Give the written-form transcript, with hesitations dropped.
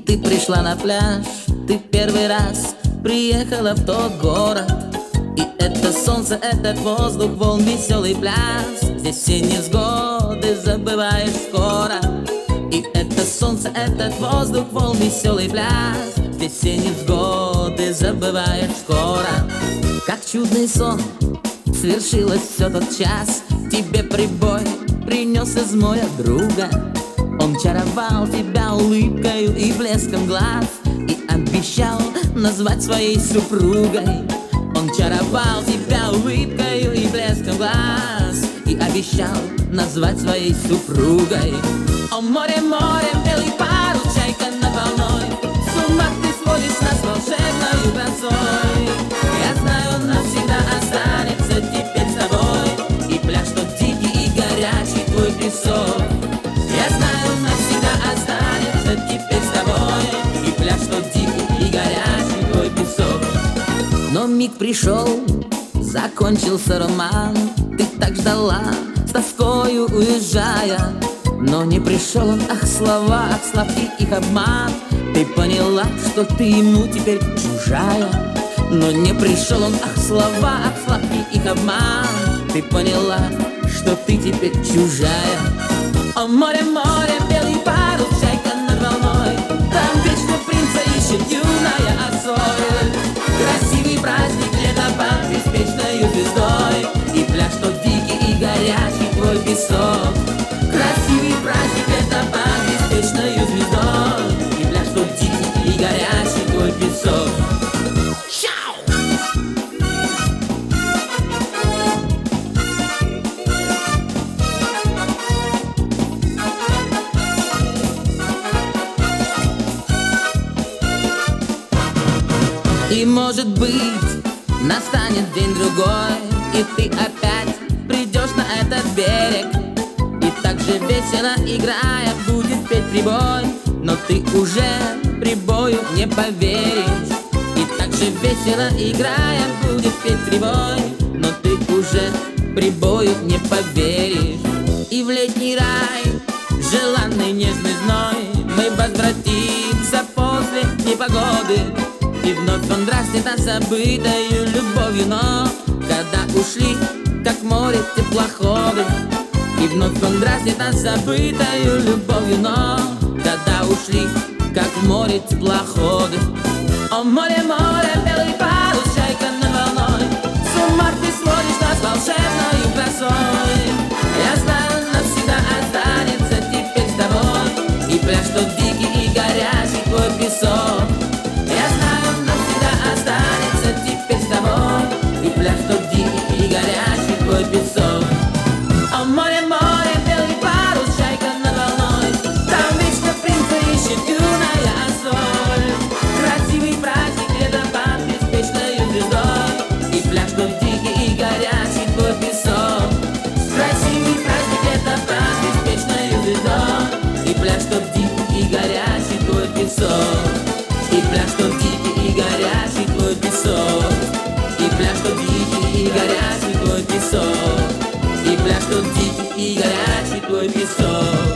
ты пришла на пляж, ты первый раз приехала в тот город. И это солнце, этот воздух, волн, веселый пляс. Здесь все невзгоды забываешь скоро. И это солнце, этот воздух, волн, веселый пляс. Здесь все невзгоды забываешь скоро. Как чудный сон свершилось все тот час. Тебе прибой принес из моря друга. Он чаровал тебя улыбкою и блеском глаз и обещал назвать своей супругой. Он чаровал тебя улыбкою и блеском глаз и обещал назвать своей супругой. О море, море, белый парус, чайка над волной, с ума ты сводишь нас волшебною красой. Я знаю, навсегда останется теперь с тобой и пляж тот дикий и горячий твой песок. Я знаю, навсегда останется теперь с тобой и пляж тот дикий и горячий твой песок. Но миг пришел, закончился роман. Ты так ждала, с тоскою уезжая. Но не пришел он, ах, слова, ах, сладкий их обман. Ты поняла, что ты ему теперь чужая. Но не пришел он, ах, слова, ах, сладкий их обман. Ты поняла, что ты теперь чужая. О море, море, белый парус, чайка над волной, там вечно принца ищет юная Ассоль. Красивый праздник, ледопад беспечною звездой и пляж тот дикий и горячий твой песок. Красивый праздник, ледопад беспечною звездой и пляж тот дикий и горячий твой песок. И может быть, настанет день-другой, и ты опять придешь на этот берег. И так же весело играя будет петь прибой, но ты уже прибою не поверишь. И так же весело играя будет петь прибой, но ты уже прибою не поверишь. И в летний рай, желанный нежный зной, мы возвратимся после непогоды. И вновь он дразнит нас забытою любовью, но когда ушли, как море, теплоходы. И вновь он дразнит нас забытою любовью, но когда ушли, как в море, теплоходы. О море, море, белый парус, чайка над волной, с ума ты сводишь нас волшебною красой. Я знаю, навсегда останется теперь с тобой и пляж тот дикий и горячий твой песок. Я знаю, навсегда останется теперь с тобой и пляж тот дикий и горячий твой песок. О море, море, белый парус, чайка над волной, там вечно принца ищет юная Ассоль. Красивый праздник, ледопад беспечною звездой и пляж тот дикий и горячий твой песок. Красивый праздник, ледопад беспечною звездой и пляж тот дикий и горячий твой песок. И пляж тот дикий и горячий твой песок. И пляж тот дикий и горячий твой песок. И пляж тот дикий и горячий твой песок.